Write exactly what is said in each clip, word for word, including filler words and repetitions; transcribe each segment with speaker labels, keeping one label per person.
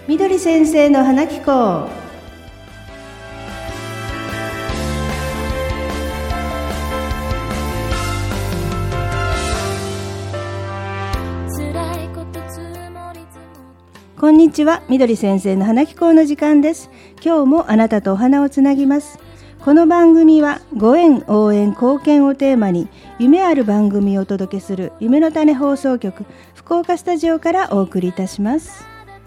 Speaker 1: みどり先生の花聞こう。こんにちは、みどり先生の花聞こうの時間です。今日もあなたとお花をつなぎます。この番組はご縁、応援、貢献をテーマに夢ある番組をお届けする夢の種放送局福岡スタジオからお送りいたします。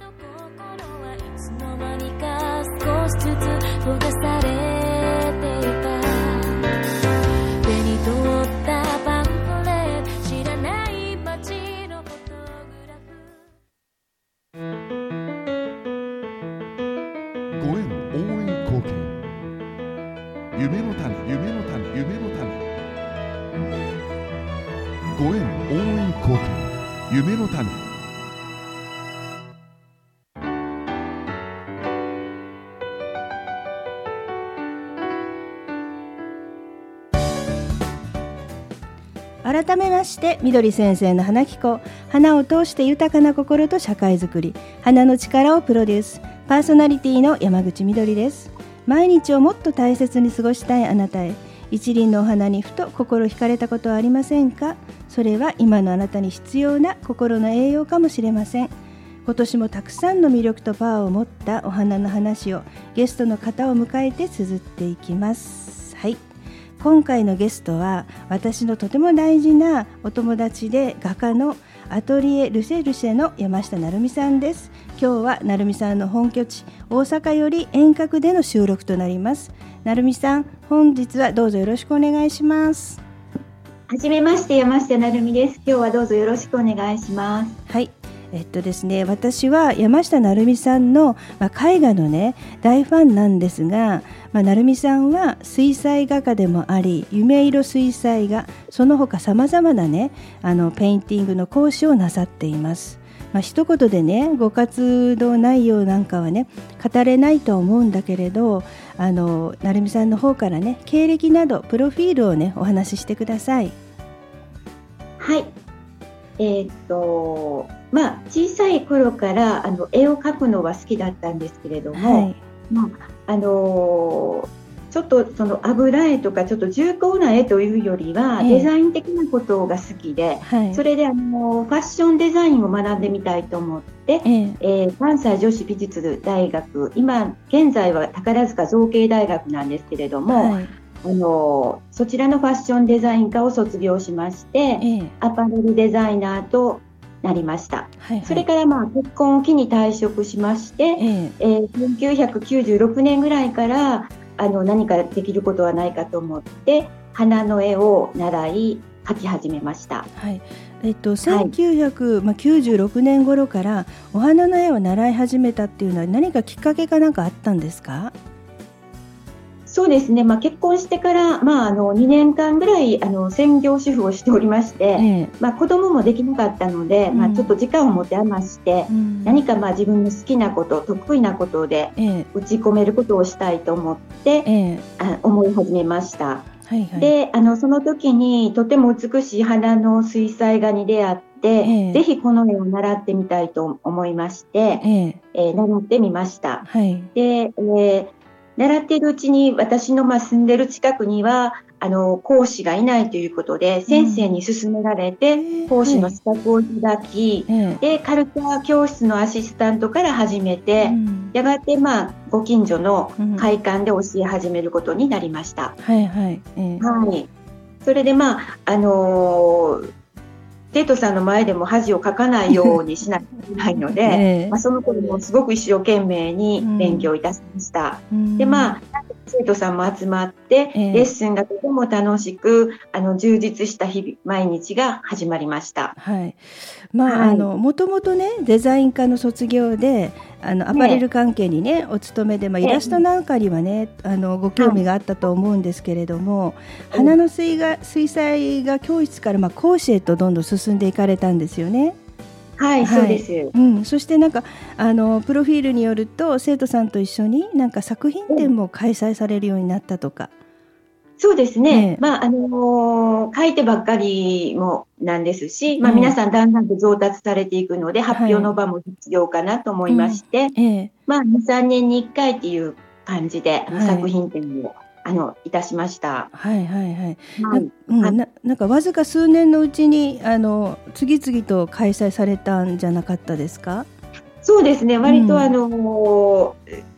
Speaker 2: ご縁応援貢献夢の種夢の種夢の種ご縁応援貢献夢の種。
Speaker 1: 改めましてみどり先生の花聞こう。花を通して豊かな心と社会づくり、花の力をプロデュース、パーソナリティの山口みどりです。毎日をもっと大切に過ごしたいあなたへ、一輪のお花にふと心惹かれたことはありませんか？それは今のあなたに必要な心の栄養かもしれません。今年もたくさんの魅力とパワーを持ったお花の話をゲストの方を迎えて綴っていきます。はい、今回のゲストは私のとても大事なお友達で画家のアトリエルセルシェの山下成美さんです。今日は成美さんの本拠地大阪より遠隔での収録となります。成美さん、本日はどうぞよろしくお願いします。
Speaker 3: はじめまして、山下成美です。今日はどうぞよろしくお願いします。
Speaker 1: はい、えっとですね、私は山下成美さんの、まあ、絵画のね大ファンなんですが、まあ、成美さんは水彩画家でもあり、夢色水彩画、その他さまざまなねあのペインティングの講師をなさっています。まあ、一言でねご活動内容なんかはね語れないと思うんだけれど、あの成美さんの方からね経歴などプロフィールをねお話ししてください。
Speaker 3: はい、えー、っとまあ小さい頃からあの絵を描くのは好きだったんですけれども、はい、まああのーちょっとその油絵とかちょっと重厚な絵というよりは、えー、デザイン的なことが好きで、はい、それであのファッションデザインを学んでみたいと思って、えーえー、関西女子美術大学、今現在は宝塚造形大学なんですけれども、はい、あのそちらのファッションデザイン科を卒業しまして、えー、アパレルデザイナーとなりました。はいはい、それからまあ結婚を機に退職しまして、えーえー、せんきゅうひゃくきゅうじゅうろくねんぐらいからあの何かできることはないかと思って花の絵を習い描き始めました。
Speaker 1: はい、えっと、せんきゅうひゃくきゅうじゅうろくねん頃からお花の絵を習い始めたっていうのは何かきっかけかなんかあったんですか？
Speaker 3: そうですね、まあ、結婚してから、まあ、あのにねんかんぐらいあの専業主婦をしておりまして、ええまあ、子供もできなかったので、うんまあ、ちょっと時間を持て余して、うん、何かまあ自分の好きなこと得意なことで打ち込めることをしたいと思って、ええ、あ思い始めました。はいはい、であのその時にとても美しい花の水彩画に出会って、ええ、ぜひこの絵を習ってみたいと思いまして、えええー、習ってみました。はい、で、えー習っているうちに私のまあ住んでる近くにはあの講師がいないということで、先生に勧められて、うん、講師の資格をいただき、はい、でカルチャー教室のアシスタントから始めて、うん、やがてまあご近所の会館で教え始めることになりました。うん、はいはいえーはい、それでまああのー生徒さんの前でも恥をかかないようにしなきゃいけないので、えーまあ、その頃もすごく一生懸命に勉強いたしました。うん、でまあ生徒さんも集まって、えー、レッスンがとても楽しくあの充実した日々毎日が始まりました。
Speaker 1: はいまあはい、あのもともとねデザイン科の卒業であのアパレル関係にね、ねお勤めで、まあ、イラストなんかにはねあのご興味があったと思うんですけれども、はい、花の水が水彩画教室から、まあ、講師へとどんどん進んでいかれたんですよね。
Speaker 3: はい、はい、そうです、
Speaker 1: うん、そしてなんかあのプロフィールによると生徒さんと一緒になんか作品展も開催されるようになったとか。
Speaker 3: そうですね、ねまああのー、書いてばっかりもなんですし、まあ、皆さんだんだんと上達されていくので、うん、発表の場も必要かなと思いまして、はいうんええ、まあ、にさんねんにいっかいっていう感じで、はい、作品展をあのいたしました。
Speaker 1: はいはいはい。はいなうん、な, なんかわずか数年のうちにあの次々と開催されたんじゃなかったですか？
Speaker 3: そうですね、割とあの、うん、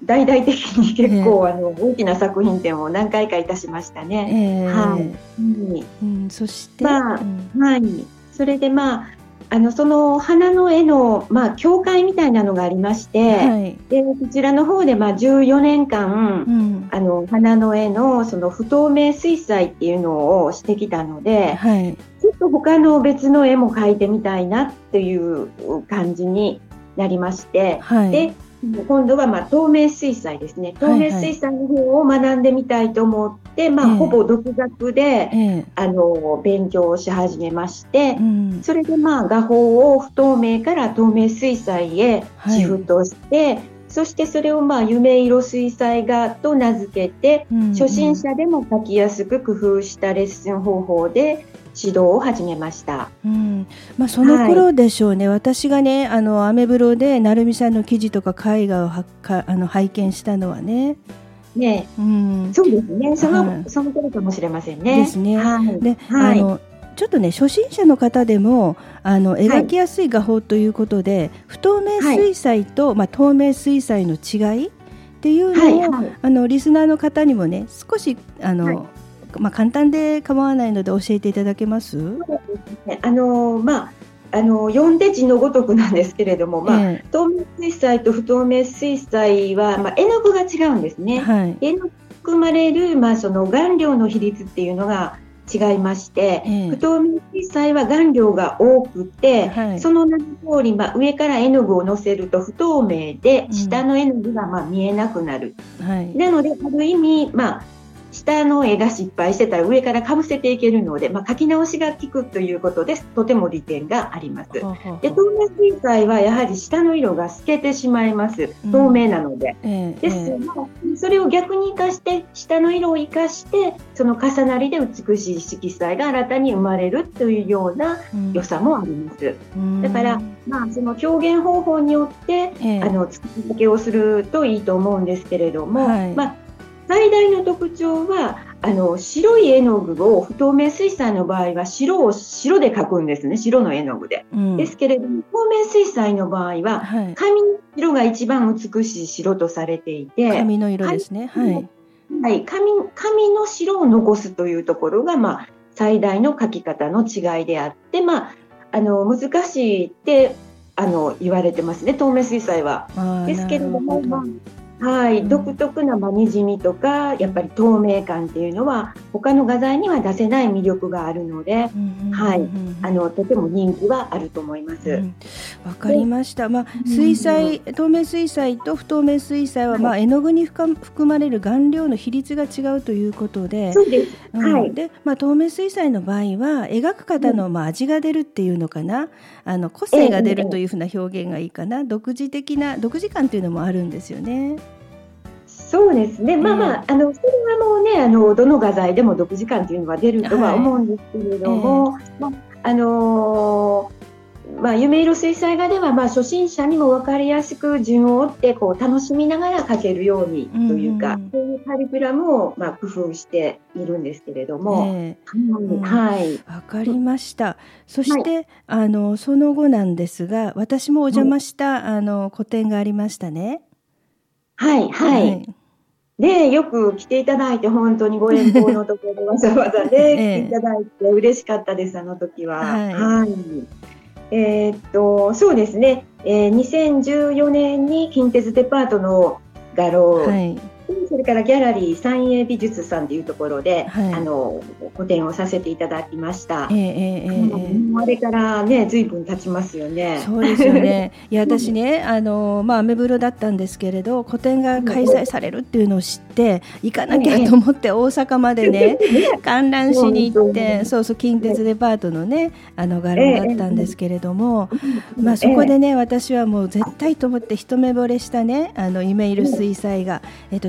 Speaker 3: 大々的に結構、えー、あの大きな作品展を何回かいたしましたね。えー、はい、うん
Speaker 1: うん、そして、
Speaker 3: まあうん、はい、それでまああのその花の絵の、まあ、教会みたいなのがありまして、はい、でこちらの方で、まあ、じゅうよねんかん、うん、あの花の絵のその不透明水彩っていうのをしてきたので、はい、ちょっと他の別の絵も描いてみたいなっていう感じになりまして、はい、で今度はまあ透明水彩ですね。透明水彩の方を学んでみたいと思って、はいはい、まあ、ほぼ独学で、えー、あの勉強をし始めまして、うん、それでまあ画法を不透明から透明水彩へシフトして、はい、そしてそれをまあ夢色水彩画と名付けて、うんうん、初心者でも描きやすく工夫したレッスン方法で指導を始めました、
Speaker 1: うんまあ、その頃でしょうね、はい、私がねあのアメブロで成美さんの記事とか絵画をはかあの拝見したのはね
Speaker 3: ね、うん、そうですねその、はい、その頃かもしれませんね
Speaker 1: ですね、はいではい、あのちょっとね初心者の方でもあの描きやすい画法ということで、はい、不透明水彩と、はいまあ、透明水彩の違いっていうのを、はいはい、あのリスナーの方にもね少しあの、はいまあ、簡単で構わないので教えていただけます？そう
Speaker 3: ですね、あのまああの読んで字のごとくなんですけれども、まあえー、透明水彩と不透明水彩は、まあ、絵の具が違うんですね、はい、絵の具含まれる、まあ、その顔料の比率っていうのが違いまして、えー、不透明水彩は顔料が多くて、はい、その名の通り、まあ、上から絵の具をのせると不透明で、うん、下の絵の具がまあ見えなくなる、はい、なのである意味、まあ下の絵が失敗してたら上からかぶせていけるので、まあ、書き直しが効くということでとても利点があります。で透明水彩はやはり下の色が透けてしまいます。透明なので、うんえー、ですが、えー、それを逆に生かして下の色を生かしてその重なりで美しい色彩が新たに生まれるというような良さもあります、うん、だから、まあ、その表現方法によって、えー、あの作り分けをするといいと思うんですけれども、はいまあ最大の特徴はあの白い絵の具を不透明水彩の場合は白を白で描くんですね。白の絵の具で、うん、ですけれども透明水彩の場合は、はい、紙の色が一番美しい白とされていて
Speaker 1: 紙の色ですね、はい、
Speaker 3: はい、紙, 紙の白を残すというところが、まあ、最大の描き方の違いであって、まあ、あの難しいってあの言われてますね透明水彩は。ですけれどもまあはい、うん、独特なにじみとかやっぱり透明感っていうのは他の画材には出せない魅力があるので、うんはい、あのとても人気はあると思います。わ、
Speaker 1: うん、かりました。まあ、水彩、うん、透明水彩と不透明水彩は、はいまあ、絵の具に含まれる顔料の比率が違うということで、
Speaker 3: そうです、うん、はい
Speaker 1: でまあ、透明水彩の場合は描く方の、まあ、味が出るっていうのかな、あの個性が出るというふうな表現がいいかな、えー、独自的な独自感というのもあるんですよね。
Speaker 3: そうですね、まあまあ、あのそれはもうねあのどの画材でも独自感というのは出るとは思うんですけれども、はいえーまあのーまあ、夢色水彩画では、まあ、初心者にも分かりやすく順を追ってこう楽しみながら描けるようにというか、うん、そういうカリキュラムを、まあ、工夫しているんですけれども、えーはい、
Speaker 1: 分かりました。そして、はい、あのその後なんですが私もお邪魔した、はい、あの個展がありましたね。
Speaker 3: はいはい、はいでよく来ていただいて本当にご遠方のところでわざわざね、ええ、来ていただいて嬉しかったですあの時は。はい、はいえー、っとそうですね、えー、にせんじゅうよねんに近鉄デパートの画廊、はいそれからギャラリー三栄美術さんというところで、はい、あの個展をさせていただきました。えーえー、もうあれからね随分経ちますよね。
Speaker 1: そうですよね。いや私ねあの、まあ、アメブロだったんですけれど個展が開催されるっていうのを知って行かなきゃと思って大阪までね観覧しに行ってそうそう近鉄デパートのねあの画廊だったんですけれども、まあ、そこでね私はもう絶対と思って一目惚れしたねあの夢色水彩画、えっと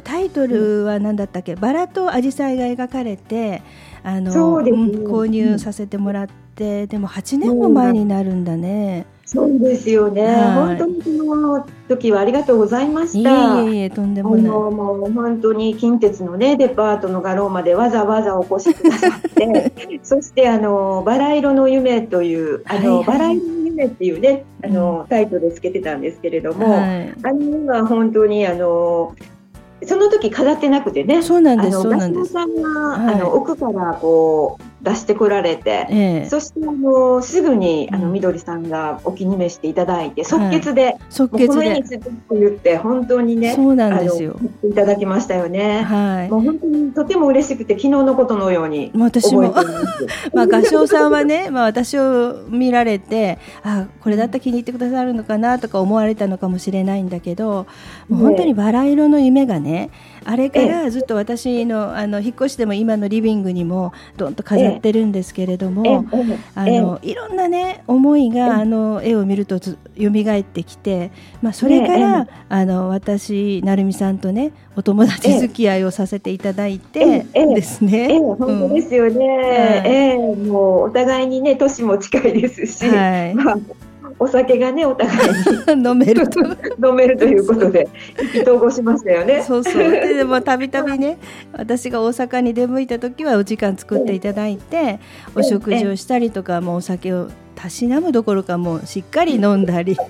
Speaker 1: タイトルは何だったっけ、バラとアジサイが描かれてあの
Speaker 3: そうですね、
Speaker 1: うん、購入させてもらって、うん、でもはちねんも前になるんだね。
Speaker 3: そうですよね、はい、本当にその時はありがとうございました。
Speaker 1: いえいえ、とんでもない。
Speaker 3: あのもう本当に近鉄の、ね、デパートの画廊までわざわざお越しくださってそしてあのバラ色の夢というあの、はいはい、バラ色の夢っていうねあの、うん、タイトルをつけてたんですけれども、はい、あのは本当にあのその時飾ってなくてね、
Speaker 1: そうなんです、そう
Speaker 3: なんです。画商さんが、はい、あの奥からこう出してこられて、ええ、そしてあのすぐにあのみどりさんがお気に召していただいて、即決で、はい、
Speaker 1: 即決で
Speaker 3: この絵について言って本当にね、
Speaker 1: そうなんですよ、
Speaker 3: いただきましたよね、
Speaker 1: はい、
Speaker 3: もう本当にとても嬉しくて昨日のことのように覚えています。
Speaker 1: まあ画商さんはね、まあ、私を見られてあこれだったら気に入ってくださるのかなとか思われたのかもしれないんだけど、もう本当にバラ色の夢がね、あれからずっと私 の, あの引っ越しでも今のリビングにもどんと飾ってるんですけれども、あのいろんなね思いがあの絵を見ると蘇ってきて、まあ、それからあの私成美さんとねお友達付き合いをさせていただいてですね。
Speaker 3: 本当ですよね、うんええ、もうお互いにね年も近いですし、はいまあお酒がねお互いに
Speaker 1: 飲めると
Speaker 3: 飲めるということで意気投合しましたよね。
Speaker 1: そうそうで、でもたびたびね私が大阪に出向いた時はお時間作っていただいてお食事をしたりとか、もうお酒をたしなむどころかもうしっかり飲んだり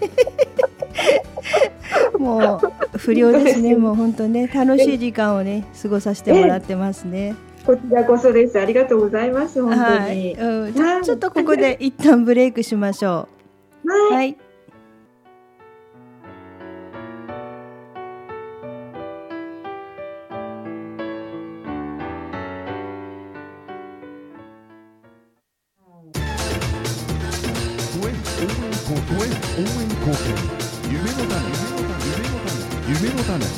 Speaker 1: もう不良ですね。もう本当ね楽しい時間をね過ごさせてもらってますね。
Speaker 3: こちらこそです。ありがとうございます本当に、
Speaker 1: はいうん、ちょ、ちょっとここで一旦ブレイクしましょう。はい、はい、
Speaker 2: 夢の種、夢の種。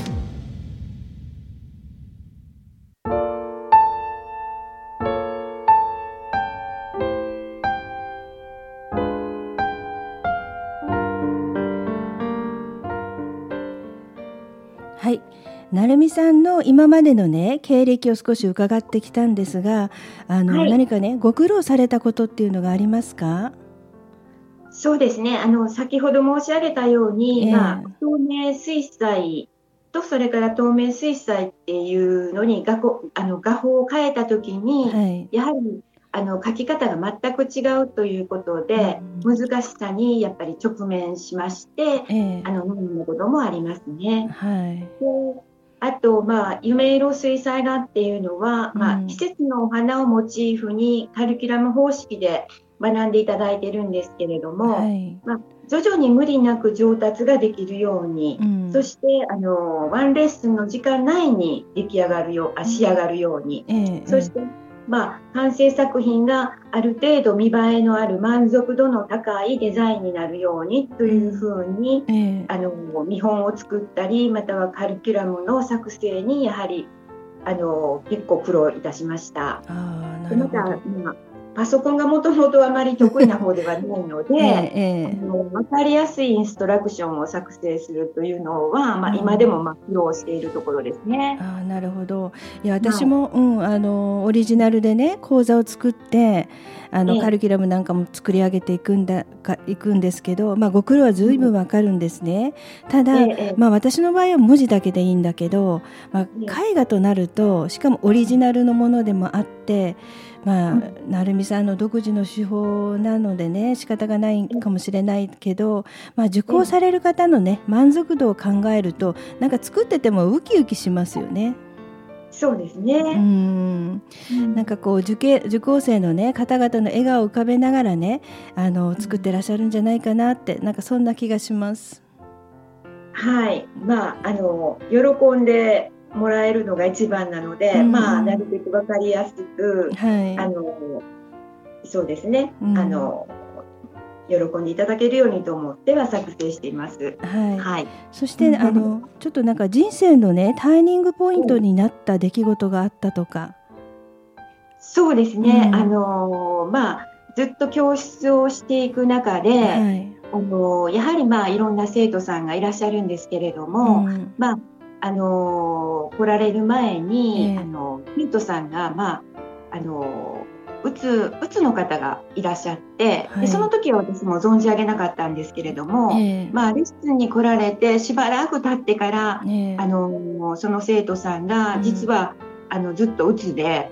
Speaker 1: はい、成美さんの今までのね経歴を少し伺ってきたんですが、あの、はい、何かねご苦労されたことっていうのがありますか？
Speaker 3: そうですね、あの先ほど申し上げたように、えーまあ、透明水彩とそれから透明水彩っていうのに 画, あの画法を変えたときに、はい、やはりあの描き方が全く違うということで、うん、難しさにやっぱり直面しまして、えー、あの何のこともありますね。はい、であと、まあ、夢色水彩画っていうのは、うんまあ、季節のお花をモチーフにカリキュラム方式で学んでいただいているんですけれども、はいまあ、徐々に無理なく上達ができるように、うん、そしてあのワンレッスンの時間内に出来上がるよう、仕上がるように、うんええ、そして、まあ、完成作品がある程度見栄えのある満足度の高いデザインになるようにというふうに、うんええ、あの見本を作ったりまたはカリキュラムの作成にやはりあの結構苦労いたしました。あー、なるほど。また、まあパソコンがもともとあまり得意な方ではないので、ええ、あの分かりやすいインストラクションを作成するというのは、まあ、今でもまあ苦労しているところですね。
Speaker 1: あ、なるほど。いや私も、はいうん、あのオリジナルでね講座を作ってあの、ええ、カリキュラムなんかも作り上げていくんだかいくんですけど、まあ、ご苦労はずいぶんわかるんですね。ただ、ええまあ、私の場合は文字だけでいいんだけど、まあ、絵画となるとしかもオリジナルのものでもあってまあ、成美さんの独自の手法なのでね仕方がないかもしれないけど、まあ、受講される方のね満足度を考えるとなんか作っててもウキウキしますよね。
Speaker 3: そうですね。う
Speaker 1: んなんかこう 受, 験受講生の、ね、方々の笑顔を浮かべながらねあの作ってらっしゃるんじゃないかなってなんかそんな気がします。
Speaker 3: はい、まあ、あの喜んでもらえるのが一番なので、うんまあ、なるべく分かりやすく、はい、あのそうですね、うん、あの喜んでいただけるようにと思っては作成しています。はいはい、
Speaker 1: そしてあのちょっとなんか人生のねターニングポイントになった出来事があったとか。
Speaker 3: そうですね、うん、あのまあ、ずっと教室をしていく中で、はい、あのやはり、まあ、いろんな生徒さんがいらっしゃるんですけれども、うんまああのー、来られる前に、
Speaker 1: えー、
Speaker 3: あの生徒さんが、まああのー、うつ、うつの方がいらっしゃって、はい、でその時は私も存じ上げなかったんですけれども、えーまあ、レッスンに来られてしばらく経ってから、えー、あのその生徒さんが実は、うん、あのずっとうつで、うん、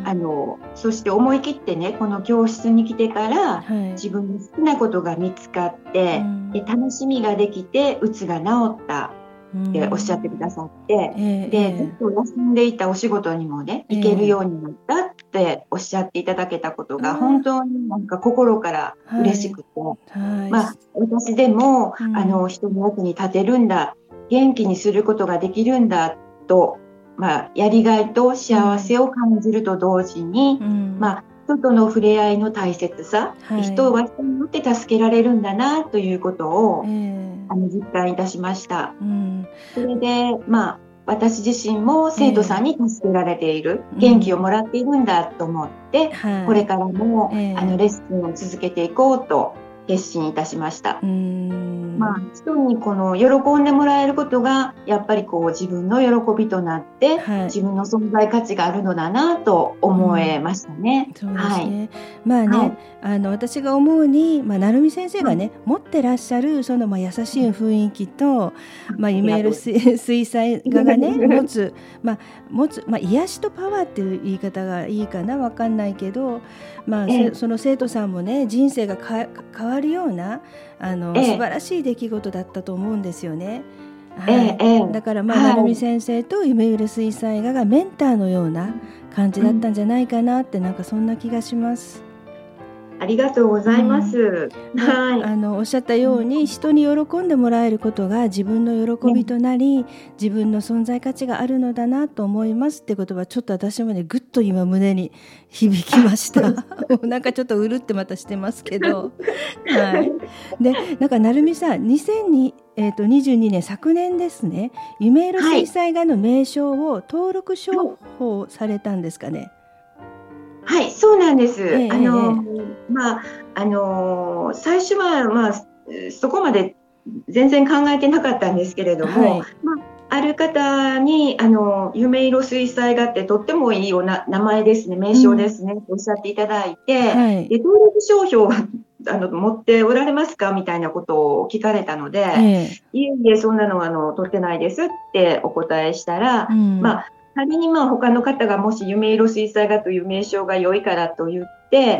Speaker 3: あのそして思い切ってねこの教室に来てから、はい、自分の好きなことが見つかって、うん、で楽しみができてうつが治ったっておっしゃってくださって、うん、でずっと休んでいたお仕事にもね行けるようになったっておっしゃっていただけたことが本当になんか心から嬉しくて、はいはい、まあ、私でも、うん、あの人の役に立てるんだ、元気にすることができるんだと、まあ、やりがいと幸せを感じると同時に、うん、まあ、人との触れ合いの大切さ、はい、人は人によって助けられるんだなということを、えー、あの実感いたしました。うん、それで、まあ、私自身も生徒さんに助けられている、えー、元気をもらっているんだと思って、うん、これからも、えー、あのレッスンを続けていこうと決心いたしました。うーん、まあ、人にこの喜んでもらえることがやっぱりこう自分の喜びとなって、はい、自分の存在価値があるのだなと思えましたね。
Speaker 1: うん、そうですね。はい、まあね、はい、あの私が思うに、まあ、成美先生がね、はい、持ってらっしゃるそのまあ優しい雰囲気と、まあ、夢色水彩画がね持つ、まあ持つまあ、癒しとパワーっていう言い方がいいかな、わかんないけど、まあ、その生徒さんもね人生がか変わるようなあの、ええ、素晴らしい出来事だったと思うんですよね。はい、ええ、だからまあ、はい、成美先生と夢うる水彩画がメンターのような感じだったんじゃないかなって、うん、なんかそんな気がします。
Speaker 3: ありがとうございます。
Speaker 1: うん、はい、あのおっしゃったように人に喜んでもらえることが自分の喜びとなり、自分の存在価値があるのだなと思いますって言葉、ちょっと私もねぐっと今胸に響きましたなんかちょっとうるってまたしてますけどはい、でなんか成美さんにせんにじゅうにねん昨年ですね、夢色水彩画の名称を登録商法されたんですかね。
Speaker 3: はい、そうなんです。えー、あの、まあ、あの、最初は、まあ、そこまで全然考えてなかったんですけれども、はい、まあ、ある方に、あの、夢色水彩画ってとってもいいおな名前ですね、名称ですね、うん、とおっしゃっていただいて、はい、で登録商標はあの持っておられますかみたいなことを聞かれたので、えー、いえいえ、そんなのはあの取ってないですってお答えしたら、うん、まあ、仮にまあ他の方がもし夢色水彩画という名称が良いからと言って、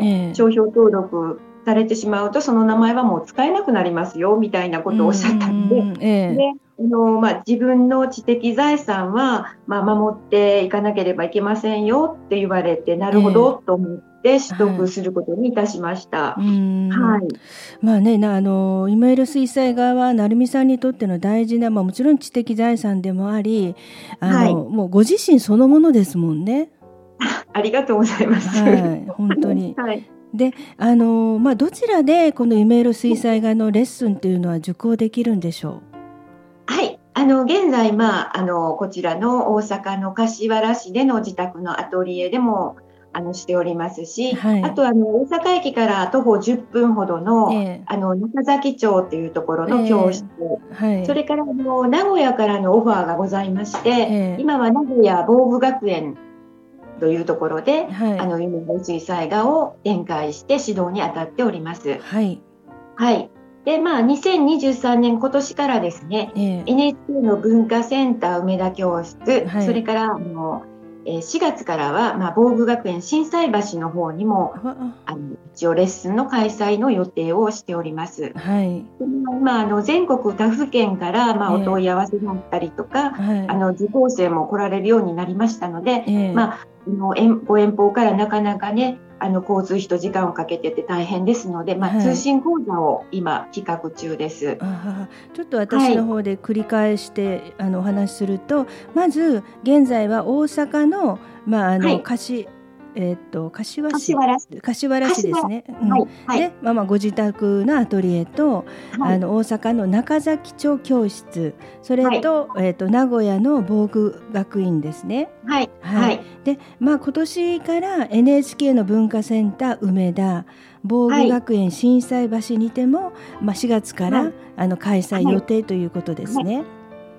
Speaker 3: えー、商標登録されてしまうとその名前はもう使えなくなりますよみたいなことをおっしゃったので、えー、であの、まあ、自分の知的財産は、まあ、守っていかなければいけませんよって言われて、なるほどと思って取得することにいたしました。はい、はい、
Speaker 1: まあね、あの夢色水彩画は成美さんにとっての大事な、まあ、もちろん知的財産でもあり、あの、はい、もうご自身そのものですもんね。
Speaker 3: ありがとうございます。
Speaker 1: はい、本当に。はい、で、あのまあ、どちらでこの夢色水彩画のレッスンというのは受講できるんでしょう。
Speaker 3: はい、あの現在、まあ、あのこちらの大阪の柏原市での自宅のアトリエでもあのしておりますし、はい、あとあの大阪駅から徒歩じゅっぷんほどの、えー、あの中崎町というところの教室、えーはい、それからあの名古屋からのオファーがございまして、えー、今は名古屋防具学園というところで、はい、あの夢色水彩画を展開して指導に当たっております。はい、はい、でまあ、にせんにじゅうさんねん今年からですね、えー、エヌエイチケー の文化センター梅田教室、はい、それからあのしがつからは、まあ、防具学園心斎橋の方にもあの一応レッスンの開催の予定をしております。はい、でまあ、あの全国他府県から、まあ、お問い合わせがあったりとか、えーはい、あの受講生も来られるようになりましたので、えーまあ、あのご遠方からなかなかねあの交通費と時間をかけてて大変ですので、まあ、通信講座を今企画中です。
Speaker 1: あちょっと私の方で繰り返して、はい、あのお話しすると、まず現在は大阪の、まああのはい、貸えー、と柏市柏原市ですね。うんはいはい、で、まあ、まあご自宅のアトリエと、はい、あの大阪の中崎町教室、それと、はい、えー、と名古屋の防具学院ですね。はいはい、で、まあ、今年から エヌエイチケー の文化センター梅田防具学園心斎橋にても、まあ、しがつから、はい、あの開催予定ということですね。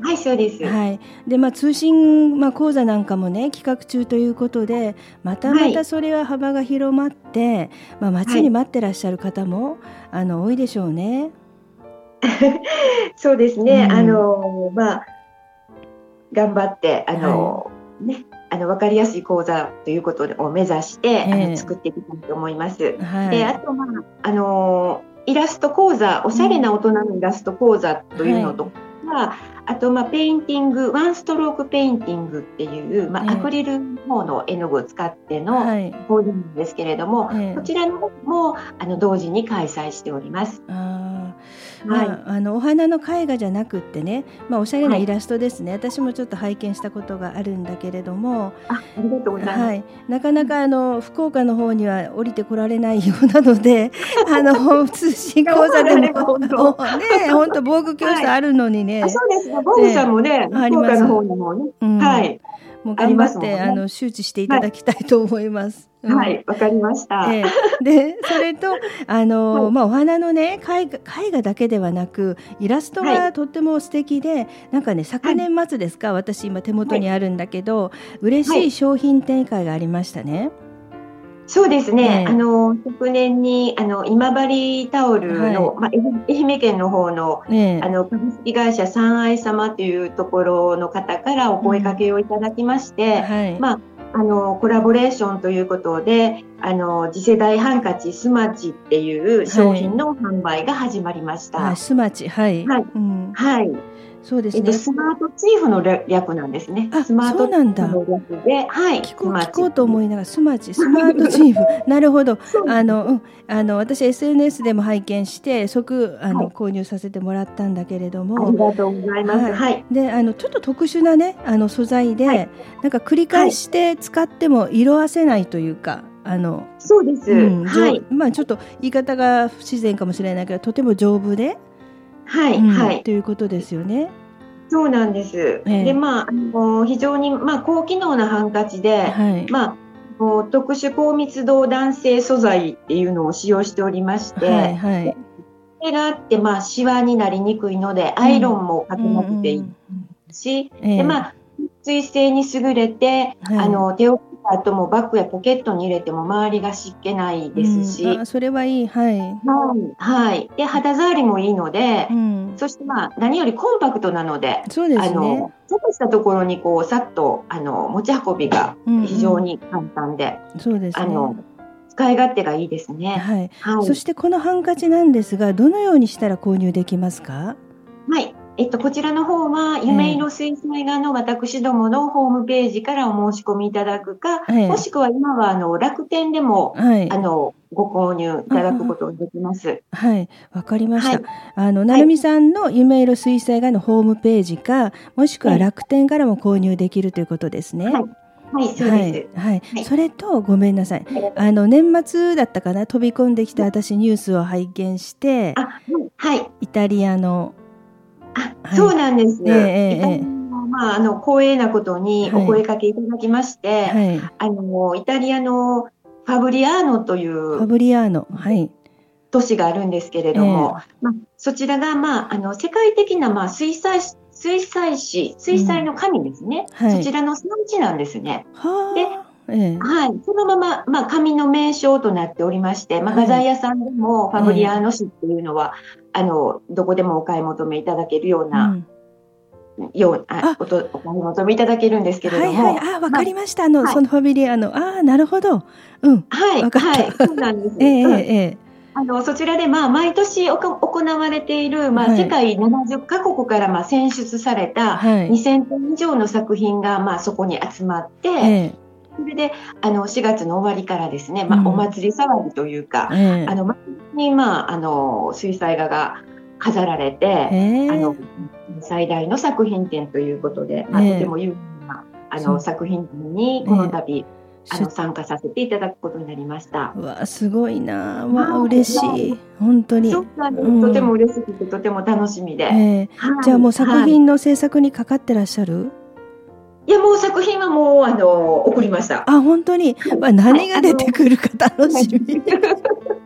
Speaker 3: はい、そうです。
Speaker 1: はい。で、まあ、通信、まあ、講座なんかもね、企画中ということで、またまたそれは幅が広まって、はい、まあ、待ちに待ってらっしゃる方も、はい、あの多いでしょうね。
Speaker 3: そうですね。うん、あのまあ頑張ってあの、はい、ね、あの分かりやすい講座ということを目指して、えー、あの作っていきたいと思います。はい、で、あとまああのイラスト講座、おしゃれな大人のイラスト講座というのとか、はい、あとまあペインティング、ワンストロークペインティングっていう、まあ、アクリルの方の絵の具を使っての講座なんですけれども、はい、こちらの方もあの同時に開催しております。
Speaker 1: あはい、まあ、あのお花の絵画じゃなくってね、まあ、おしゃれなイラストですね、はい、私もちょっと拝見したことがあるんだけれども、
Speaker 3: あ、ありがとうございます、はい、
Speaker 1: なかなかあの福岡の方には降りてこられないようなのであの通信講座でも本当ね、本当防具教室あるのにね、
Speaker 3: はい、あ、そうですね、防具さんもね、福岡の方にもね、うん、はい、
Speaker 1: もう頑張って、ね、あの周知していただきたいと思います。
Speaker 3: はい、はい、わかりました。
Speaker 1: えー、でそれとあの、はい、まあ、お花のね絵画、絵画だけではなくイラストがとっても素敵で、はい、なんかね昨年末ですか、はい、私今手元にあるんだけど、はい、嬉しい商品展開がありましたね。
Speaker 3: そうですね、えー、あの昨年にあの今治タオルの、はい、まあ、愛媛県の方の、えー、あの株式会社三愛様というところの方からお声かけをいただきまして、うん、はい、まああのコラボレーションということで、あの次世代ハンカチスマチっていう商品の販売が始まりました。
Speaker 1: はい、スマチ、はい、
Speaker 3: はい、うん、はい、そうですね、えっと、スマートチーフの略なんですね。
Speaker 1: あ、
Speaker 3: スマートチーフの略で、はい、
Speaker 1: 聞こう聞こうと思いながらスマチ、スマートチーフなるほど。あの、うん、あの私 エスエヌエス でも拝見して即あの、はい、購入させてもらったんだけれども、
Speaker 3: ありがとうございます。はいはい、
Speaker 1: であのちょっと特殊なねあの素材で、はい、なんか繰り返して使っても色あせないというか、あの
Speaker 3: そうです、うん、
Speaker 1: はい、まあちょっと言い方が不自然かもしれないけどとても丈夫で、
Speaker 3: はい、うん、はい、
Speaker 1: ということですよね。
Speaker 3: そうなんです。えー、で、まあ、あの非常に、まあ、高機能なハンカチで、はい、まあ、特殊高密度弾性素材っていうのを使用しておりまして、はいはい、それがあって、まあ、シワになりにくいので、アイロンもかけなくていいし、うんうんうん、で、まあ、水性に優れて、はい、あの手を切った後もバッグやポケットに入れても周りが湿気ないですし、
Speaker 1: うん、あ、それはいい、はい、はい
Speaker 3: はい、で肌触りもいいので、うん、そしてまあ何よりコンパクトなので、
Speaker 1: そうですね、
Speaker 3: あのちょっとしたところにこうさっとあの持ち運びが非常に簡単で、
Speaker 1: うんうん、そうですね、
Speaker 3: あの使い勝手がいいですね。
Speaker 1: はいはい、そしてこのハンカチなんですがどのようにしたら購入できますか？
Speaker 3: はい、えっと、こちらの方は夢色水彩画の私どものホームページからお申し込みいただくか、ええ、もしくは今はあの楽天でも、はい、あのご購入いただくことができます。
Speaker 1: はい、わかりました。はい、あの成美さんの夢色水彩画のホームページか、もしくは楽天からも購入できるということですね。はい、
Speaker 3: はい、そうです。
Speaker 1: はい、はい、それとごめんなさい。あの年末だったかな、飛び込んできた私ニュースを拝見して、
Speaker 3: あ、はい、
Speaker 1: イタリアの
Speaker 3: あ、はい、そうなんです。えー、イタリアの、まあ、あの光栄なことにお声かけいただきまして、はい、あのイタリアのファブリアーノという
Speaker 1: ファブリアーノ、はい、
Speaker 3: 都市があるんですけれども、えーまあ、そちらが、まあ、あの世界的な、まあ、水彩水彩師水彩の神ですね、うん、はい、そちらの産地なんですね。でええ、はい、そのまま、まあ、紙の名称となっておりまして、まあ、画材屋さんでもファブリアーノ紙っていうのは、ええ、あのどこでもお買い求めいただけるような、うん、ようあおとお買い求めいただけるんですけれども、
Speaker 1: はいはい、あ、わかりました、まあ、あの、はい、そのファブリアーノ、あ、なるほど、うん、
Speaker 3: はい、
Speaker 1: わかった、
Speaker 3: はい、そうなんです。
Speaker 1: ええうんええ
Speaker 3: あのそちらで、まあ、毎年おか行われている、まあ、世界ななじゅっかこくから、まあ、選出されたにせんてん以上の作品が、まあ、そこに集まって、ええ、それであのしがつの終わりからですね、まあうん、お祭り騒ぎというか、ええ、あの毎日に、まあ、あの水彩画が飾られて、ええ、あの最大の作品展ということで、まあ、とても有名なあの作品展にこの度、ええあの参加させていただくことになりました。
Speaker 1: うわ、すごいな、わ、嬉しい、本当に。
Speaker 3: そうなんです、うん、とても嬉しくてとても楽しみで、
Speaker 1: えーはい、じゃあもう作品の制作にかかってらっしゃる？はい、
Speaker 3: いや、もう作品はもうあの送りました。
Speaker 1: あ、本当に、まあ、何が出てくるか楽しみ、は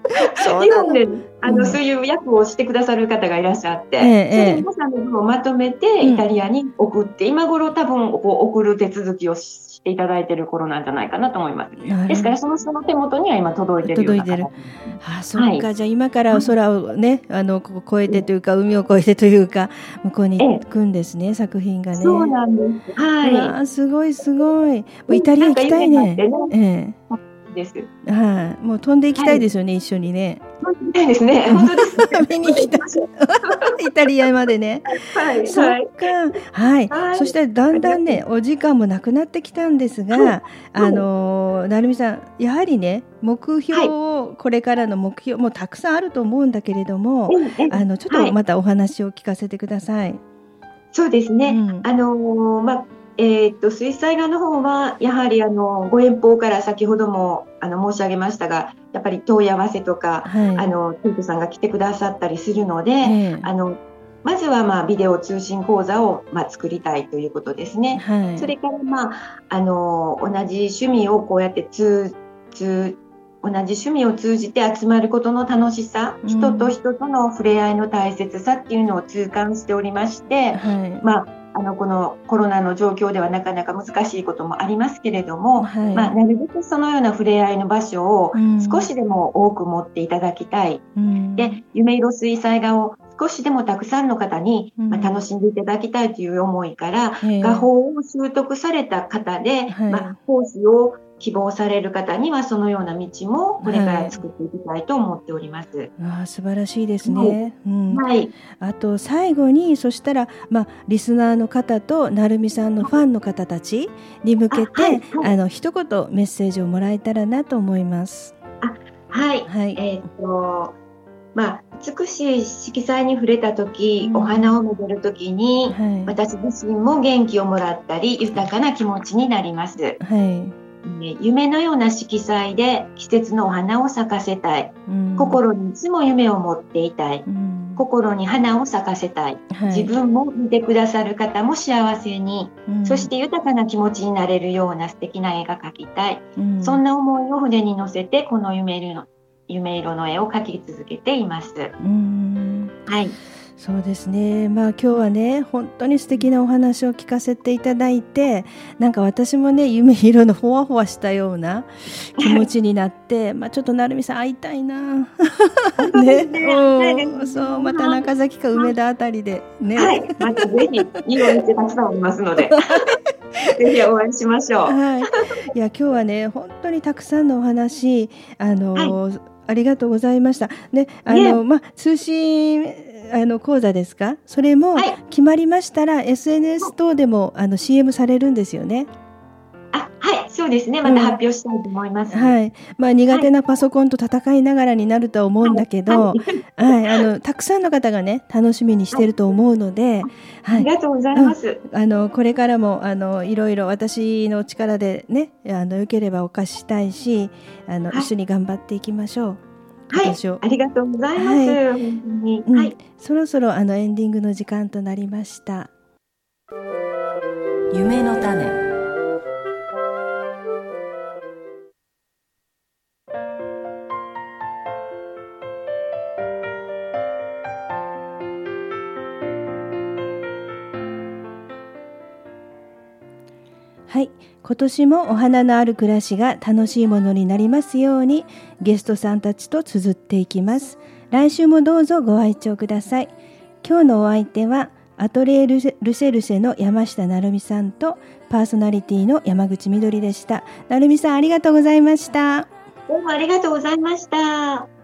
Speaker 3: 日本であの、うん、そういう役をしてくださる方がいらっしゃって、ええ、それで皆さんの分をまとめてイタリアに送って、うん、今頃多分こう送る手続きをしていただいている頃なんじゃないかなと思います。ですからその人の手元には今届いているような形。届いてる。
Speaker 1: あ、そうか、はい、じゃあ今から空をね、あのここ越えてというか、海を越えてというか向こうに行くんですね、ええ、作品がね。
Speaker 3: そうなんです。はい。
Speaker 1: あ、すごいすごい。イタリア行きたいね。ええ。
Speaker 3: です。
Speaker 1: はい、もう飛んでいきたいですよね、はい、一緒にね。
Speaker 3: 飛んでいきたいですね。本当ですね。
Speaker 1: 見に行きたい。イタリアまでね。
Speaker 3: はい。
Speaker 1: そっか。はい。はい、そしてだんだんね、お時間もなくなってきたんですが、はい、あの成美さん、やはりね、目標を、はい、これからの目標もたくさんあると思うんだけれども、あのちょっとまたお話を聞かせてください。はい、
Speaker 3: そうですね。うん、あのー、まあ。えー、っと水災画の方はやはりあのご遠方から先ほどもあの申し上げましたが、やっぱり問い合わせとか、はい、あのテントさんが来てくださったりするので、えー、あのまずはまあビデオ通信講座をまあ作りたいということですね。はい、それからまああの同じ趣味をこうやって通通同じ趣味を通じて集まることの楽しさ、うん、人と人との触れ合いの大切さっていうのを痛感しておりまして、はい、まああのこのコロナの状況ではなかなか難しいこともありますけれども、はい、まあ、なるべくそのような触れ合いの場所を少しでも多く持っていただきたい、うん、で夢色水彩画を少しでもたくさんの方に、まあ、楽しんでいただきたいという思いから、うん、画法を習得された方で、はい、まあ、講師を希望される方にはそのような道もこれから作っていきたいと思っております。
Speaker 1: はい、あ、素晴らしいですね。
Speaker 3: はい、うん、はい、
Speaker 1: あと最後に、そしたら、まあ、リスナーの方と成美さんのファンの方たちに向けて、あ、はいはい、あの一言メッセージをもらえたらなと思います。
Speaker 3: あ、はい、はい、えー、っとまあ、美しい色彩に触れた時、うん、お花をめでる時に、はい、私自身も元気をもらったり豊かな気持ちになります。はい、夢のような色彩で季節のお花を咲かせたい、うん、心にいつも夢を持っていたい、うん、心に花を咲かせたい、はい、自分も見てくださる方も幸せに、うん、そして豊かな気持ちになれるような素敵な絵が描きたい、うん、そんな思いを筆に乗せてこの夢色の夢色の絵を描き続けています。うん、はい、
Speaker 1: そうですね。まあ今日はね、本当に素敵なお話を聞かせていただいて、なんか私もね、夢色のほわほわしたような気持ちになって、まあちょっと成美さん会いたいな。ね、うん、そう、また中崎か梅田あたりでね。
Speaker 3: はい、またぜひいいお店たくさんありますので。ぜひお会いしましょう。
Speaker 1: はい。いや今日はね、本当にたくさんのお話、あの、はい、ありがとうございました。で、あの、まあ通信あの講座ですか、それも決まりましたら、はい、エスエヌエス 等でもあの シーエム されるんですよね。
Speaker 3: あ、はい、そうですね。また発表したいと思います、
Speaker 1: うん、はい。まあ苦手なパソコンと戦いながらになるとは思うんだけど、はい、はい、あのたくさんの方がね楽しみにしてると思うので、
Speaker 3: はい、ありがとうございます。
Speaker 1: うん、あのこれからもあのいろいろ私の力でね、あの良ければお貸ししたいし、あの、はい、一緒に頑張っていきましょう。
Speaker 3: はい、ありがとうございます。はい、本当に、
Speaker 1: うん、はい、そろそろあのエンディングの時間となりました。夢の種。はい、今年もお花のある暮らしが楽しいものになりますように、ゲストさんたちと綴っていきます。来週もどうぞご愛聴ください。今日のお相手はアトリエルセルセの山下成美さんとパーソナリティの山口みどりでした。成美さん、ありがとうございました。
Speaker 3: どうもありがとうございました。